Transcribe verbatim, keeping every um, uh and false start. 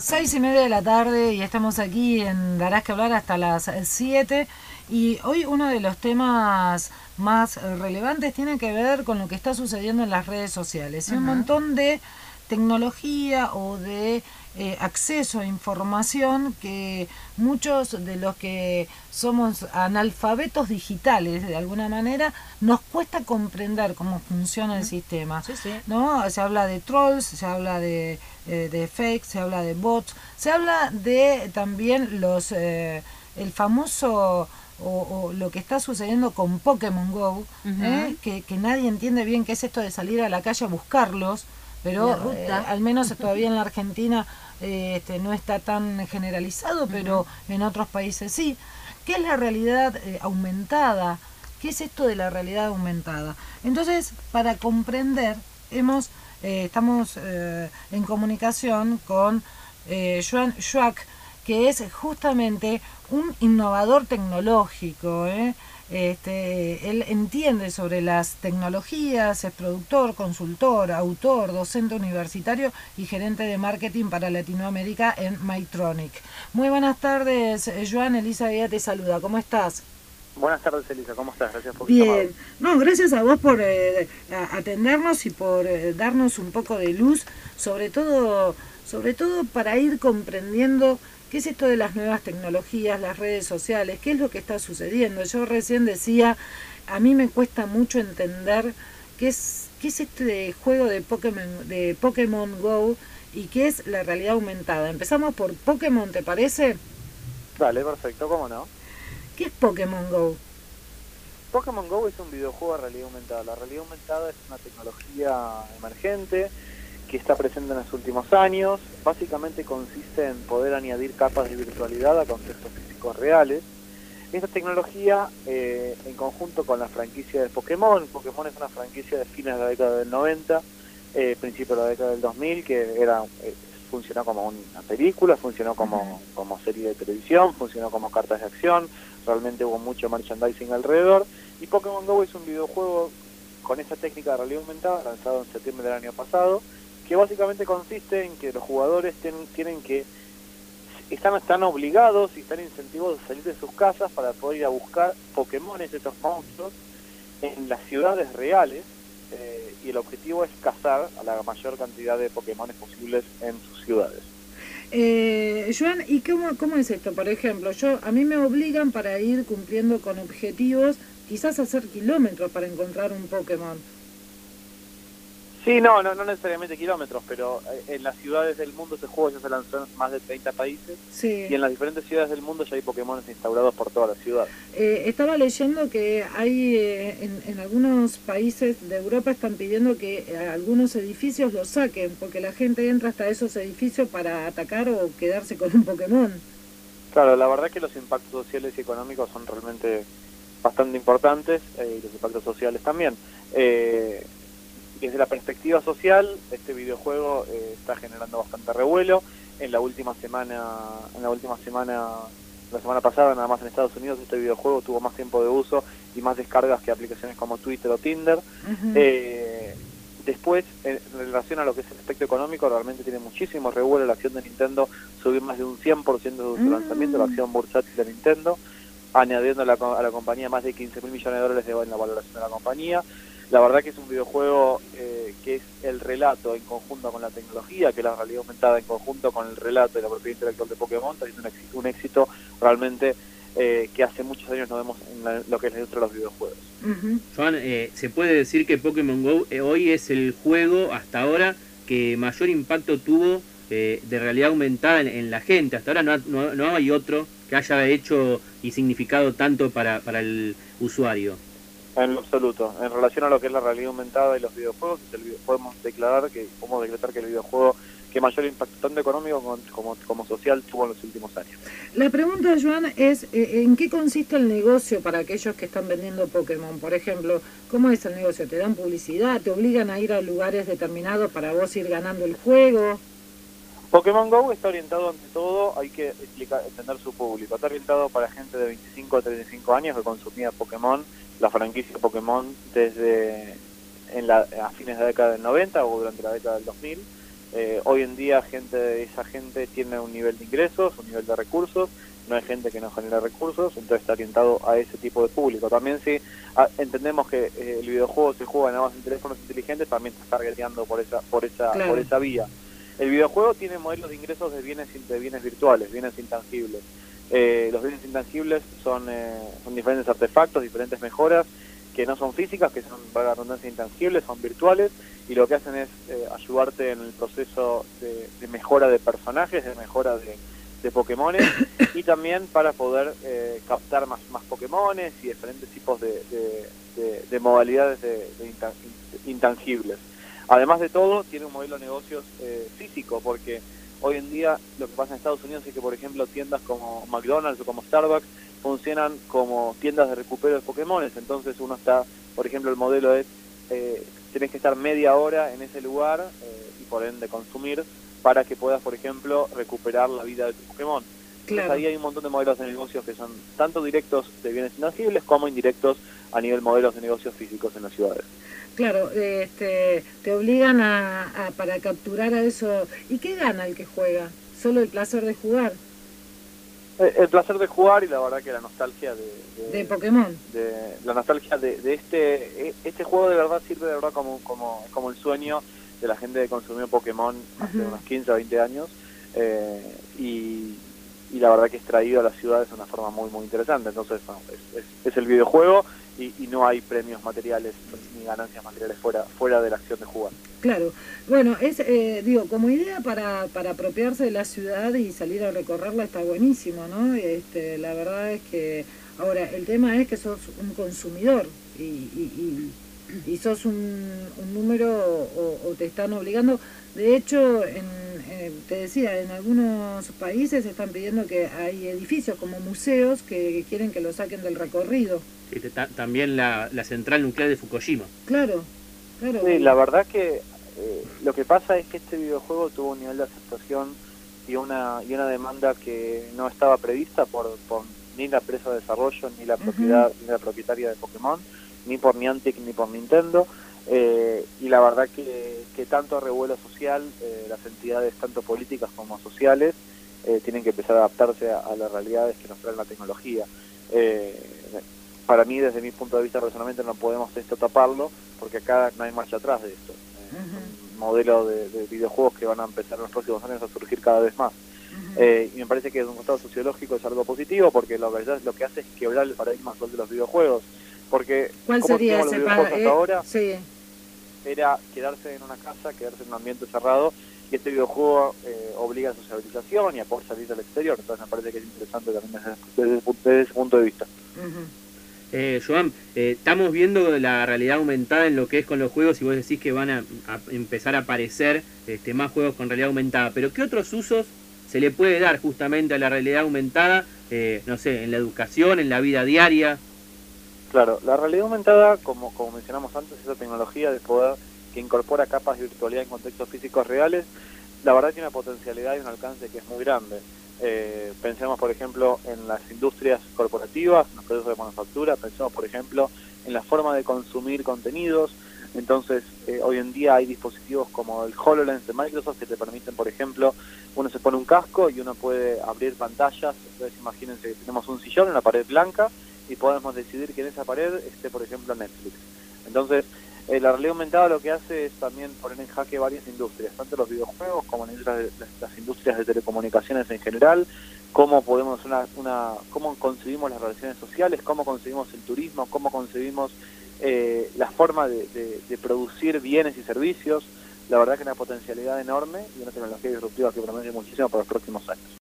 Seis y media de la tarde y estamos aquí en Darás que hablar hasta las siete. Y hoy uno de los temas más relevantes tiene que ver con lo que está sucediendo en las redes sociales. Y un Ajá. montón de tecnología o de eh, acceso a información que muchos de los que somos analfabetos digitales de alguna manera nos cuesta comprender cómo funciona el sistema, Sí, sí. ¿no? Se habla de trolls, se habla de, eh, de fakes, se habla de bots, se habla de también los eh, el famoso o, o lo que está sucediendo con Pokémon Go, ¿eh? Ujú. que, que nadie entiende bien qué es esto de salir a la calle a buscarlos, pero La eh, ruta. al menos todavía en la Argentina eh, este, no está tan generalizado, pero Ujú. en otros países sí. ¿Qué es la realidad eh, aumentada? ¿Qué es esto de la realidad aumentada? Entonces, para comprender, hemos eh, estamos eh, en comunicación con eh, Joan Schwack, que es justamente un innovador tecnológico, ¿eh? Este, él entiende sobre las tecnologías, es productor, consultor, autor, docente universitario y gerente de marketing para Latinoamérica en Mytronic. Muy buenas tardes, Joan. Elisa Vía te saluda. ¿Cómo estás? Buenas tardes, Elisa, ¿cómo estás? Gracias por tu llamado. Bien, no, gracias a vos por eh, atendernos y por eh, darnos un poco de luz, sobre todo, sobre todo para ir comprendiendo qué es esto de las nuevas tecnologías, las redes sociales, qué es lo que está sucediendo. Yo recién decía, a mí me cuesta mucho entender qué es, qué es este juego de Pokémon, de Pokémon Go y qué es la realidad aumentada. Empezamos por Pokémon, ¿te parece? Dale, perfecto, ¿cómo no? ¿Qué es Pokémon Go? Pokémon Go es un videojuego de realidad aumentada. La realidad aumentada es una tecnología emergente que está presente en los últimos años. Básicamente consiste en poder añadir capas de virtualidad a conceptos físicos reales. Esta tecnología, eh, en conjunto con la franquicia de Pokémon, Pokémon es una franquicia de fines de la década del noventa, eh, principio de la década del dos mil, que era eh, funcionó como una película, funcionó como, como serie de televisión, funcionó como cartas de acción, realmente hubo mucho merchandising alrededor, y Pokémon Go es un videojuego con esa técnica de realidad aumentada, lanzado en septiembre del año pasado, que básicamente consiste en que los jugadores ten, tienen que están, están obligados y están incentivados a salir de sus casas para poder ir a buscar Pokémones, estos monstruos, en las ciudades reales, eh, y el objetivo es cazar a la mayor cantidad de Pokémones posibles en sus ciudades. Eh, Joan, ¿y cómo, cómo es esto? Por ejemplo, yo a mí me obligan para ir cumpliendo con objetivos, quizás hacer kilómetros para encontrar un Pokémon. Sí, no, no, no necesariamente kilómetros, pero en las ciudades del mundo ese juego ya se lanzó en más de treinta países, Sí. y en las diferentes ciudades del mundo ya hay Pokémon instaurados por toda la ciudad. Eh, estaba leyendo que hay eh, en, en algunos países de Europa están pidiendo que eh, algunos edificios los saquen, porque la gente entra hasta esos edificios para atacar o quedarse con un Pokémon. Claro, la verdad es que los impactos sociales y económicos son realmente bastante importantes, eh, y los impactos sociales también. Eh, Desde la perspectiva social, este videojuego eh, está generando bastante revuelo. En la última semana, en la última semana, la semana pasada, nada más en Estados Unidos, este videojuego tuvo más tiempo de uso y más descargas que aplicaciones como Twitter o Tinder. Uh-huh. Eh, después, en relación a lo que es el aspecto económico, realmente tiene muchísimo revuelo. La acción de Nintendo subió más de un cien por ciento de su uh-huh. lanzamiento, la acción bursátil de Nintendo, añadiendo a la, a la compañía más de quince mil millones de dólares de, en la valoración de la compañía. La verdad que es un videojuego eh, que es el relato en conjunto con la tecnología, que la realidad aumentada en conjunto con el relato y la propiedad intelectual de Pokémon, está siendo un éxito, un éxito realmente eh, que hace muchos años no vemos en la, lo que es dentro de los videojuegos. Uh-huh. Joan, eh, ¿se puede decir que Pokémon Go eh, hoy es el juego hasta ahora que mayor impacto tuvo eh, de realidad aumentada en, en la gente? Hasta ahora no, no, no hay otro que haya hecho y significado tanto para, para el usuario. En lo absoluto. En relación a lo que es la realidad aumentada y los videojuegos, el video, podemos declarar que podemos decretar que el videojuego que mayor impacto tanto económico como, como, como social tuvo en los últimos años. La pregunta, Joan, es eh, ¿en qué consiste el negocio para aquellos que están vendiendo Pokémon? Por ejemplo, ¿cómo es el negocio? ¿Te dan publicidad? ¿Te obligan a ir a lugares determinados para vos ir ganando el juego? Pokémon Go está orientado ante todo, hay que explicar, entender su público. Está orientado para gente de veinticinco a treinta y cinco años que consumía Pokémon, la franquicia Pokémon, desde en la, a fines de la década del noventa o durante la década del dos mil. Eh, hoy en día gente esa gente tiene un nivel de ingresos, un nivel de recursos, no hay gente que no genera recursos, entonces está orientado a ese tipo de público. También si a, entendemos que eh, el videojuego se juega nada más en teléfonos inteligentes, también está targeteando por esa, por esa, claro. por esa vía. El videojuego tiene modelos de ingresos de bienes, de bienes virtuales, bienes intangibles. Eh, los bienes intangibles son, eh, son diferentes artefactos, diferentes mejoras, que no son físicas, que son, para la redundancia, intangibles, son virtuales, y lo que hacen es eh, ayudarte en el proceso de, de mejora de personajes, de mejora de, de Pokémones, y también para poder eh, captar más, más Pokémones y diferentes tipos de, de, de, de modalidades de, de intangibles. Además de todo, tiene un modelo de negocios eh, físico, porque hoy en día lo que pasa en Estados Unidos es que, por ejemplo, tiendas como McDonald's o como Starbucks funcionan como tiendas de recupero de Pokémones. Entonces uno está, por ejemplo, el modelo es, eh, tenés que estar media hora en ese lugar eh, y por ende consumir para que puedas, por ejemplo, recuperar la vida de tu Pokémon. Claro. Entonces ahí hay un montón de modelos de negocios que son tanto directos de bienes intangibles como indirectos a nivel modelos de negocios físicos en las ciudades. Claro, este, te obligan a, a para capturar a eso. ¿Y qué gana el que juega? ¿Solo el placer de jugar? El, el placer de jugar y la verdad que la nostalgia de... De, de Pokémon. De, la nostalgia de, de este... Este juego de verdad sirve de verdad como, como, como el sueño de la gente que consumió Pokémon hace uh-huh. unos quince o veinte años. Eh, y, y la verdad que es traído a las ciudades de una forma muy muy interesante. Entonces, bueno, es, es, es el videojuego y, y no hay premios materiales ni ganancias materiales fuera fuera de la acción de jugar. Claro. Bueno, es eh, digo, como idea para, para apropiarse de la ciudad y salir a recorrerla está buenísimo, ¿no? Este, la verdad es que... Ahora, el tema es que sos un consumidor y, y, y, y sos un, un número o, o te están obligando. De hecho, en, eh, te decía, en algunos países están pidiendo que hay edificios como museos que, que quieren que lo saquen del recorrido. Sí, también la, la central nuclear de Fukushima. Claro, claro. Sí, la verdad que eh, lo que pasa es que este videojuego tuvo un nivel de aceptación y una y una demanda que no estaba prevista por, por ni la empresa de desarrollo, ni la propiedad, uh-huh. ni la propietaria de Pokémon, ni por Niantic, ni por Nintendo. Eh, y la verdad que, que tanto revuelo social, eh, las entidades tanto políticas como sociales eh, tienen que empezar a adaptarse a, a las realidades que nos trae la tecnología. Eh, para mí, desde mi punto de vista, personalmente no podemos esto taparlo, porque acá no hay marcha atrás de esto. Eh, uh-huh. Un modelo de, de videojuegos que van a empezar en los próximos años a surgir cada vez más. Uh-huh. eh, y me parece que desde un costado sociológico es algo positivo, porque la verdad lo que hace es quebrar el paradigma actual de los videojuegos. Porque ¿cuál sería ese videojuegos hasta eh, ahora sí. era quedarse en una casa, quedarse en un ambiente cerrado, y este videojuego eh, obliga a sociabilización y a poder salir al exterior. Entonces me parece que es interesante también desde, desde, desde ese punto de vista. Uh-huh. eh, Joan, eh, estamos viendo la realidad aumentada en lo que es con los juegos y vos decís que van a, a empezar a aparecer este, más juegos con realidad aumentada, pero ¿qué otros usos se le puede dar justamente a la realidad aumentada, eh, no sé, en la educación, en la vida diaria? Claro, la realidad aumentada, como, como mencionamos antes, es la tecnología de poder que incorpora capas de virtualidad en contextos físicos reales. La verdad tiene una potencialidad y un alcance que es muy grande. Eh, pensemos, por ejemplo, en las industrias corporativas, en los procesos de manufactura, pensemos, por ejemplo, en la forma de consumir contenidos. Entonces, eh, hoy en día hay dispositivos como el HoloLens de Microsoft que te permiten, por ejemplo, uno se pone un casco y uno puede abrir pantallas. Entonces, imagínense que tenemos un sillón en una pared blanca y podemos decidir que en esa pared esté, por ejemplo, Netflix. Entonces, eh, la realidad aumentada lo que hace es también poner en jaque varias industrias, tanto los videojuegos como las, las, las industrias de telecomunicaciones en general, cómo podemos una, una, cómo concebimos las relaciones sociales, cómo concebimos el turismo, cómo concebimos eh, la forma de, de, de producir bienes y servicios. La verdad que es una potencialidad enorme y una tecnología disruptiva que promete muchísimo para los próximos años.